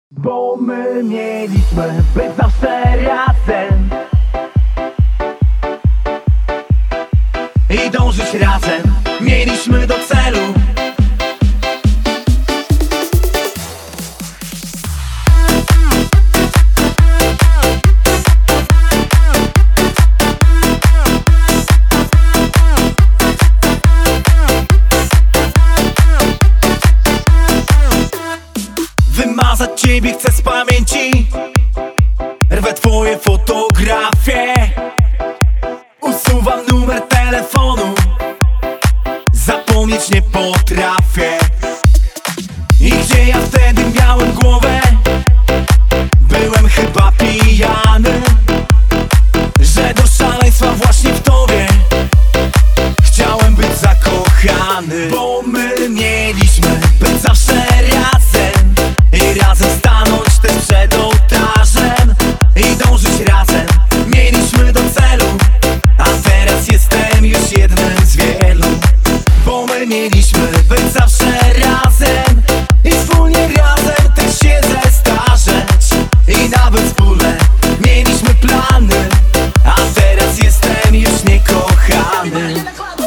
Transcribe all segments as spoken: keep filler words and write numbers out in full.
Bo my mieliśmy być zawsze razem i dążyć razem, mieliśmy do celu. Wymazać ciebie chcę z pamięci, rwę twoje fotografie, usuwam numer telefonu, zapomnieć nie potrafię. I gdzie ja wtedy miałem głowę? Byłem chyba pijany, że do szaleństwa właśnie w tobie chciałem być zakochany. Bo my mieliśmy być zawsze razem i razem stanąć też przed ołtarzem i dążyć razem, mieliśmy do celu. A teraz jestem już jednym z wielu. Bo my mieliśmy być zawsze razem i wspólnie razem też się zestarzeć i nawet wspólne mieliśmy plany. A teraz jestem już niekochany.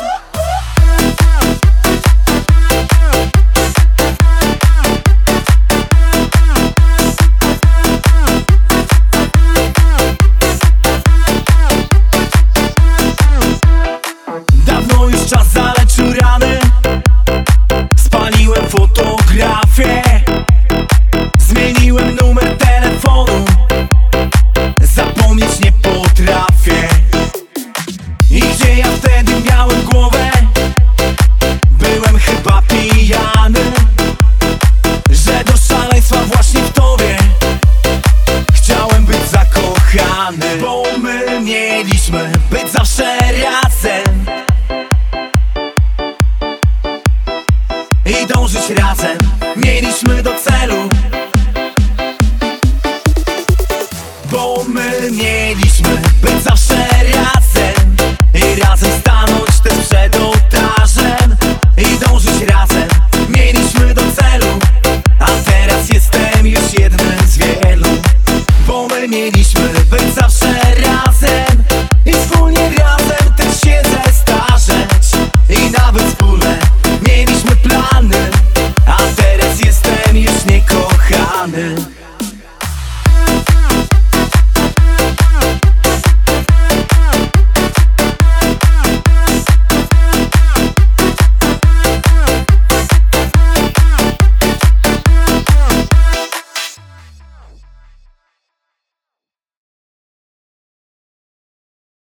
Dawno już czas zaleczył rany, spaliłem fotografię, zmieniłem numer telefonu, zapomnieć nie potrafię. I gdzie ja wtedy miałem głowę? Byłem chyba pijany, że do szaleństwa właśnie w tobie chciałem być zakochany. Bo my mieliśmy być zawsze razem i dążyć razem, mieliśmy do celu. Bo my mieliśmy być zawsze razem i razem stanąć też przed ołtarzem i dążyć razem, mieliśmy do celu. A teraz jestem już jednym z wielu. Bo my mieliśmy być zawsze razem i wspólnie razem też się zestarzeć i nawet wspólne mieliśmy plany. A teraz jestem już niekochany.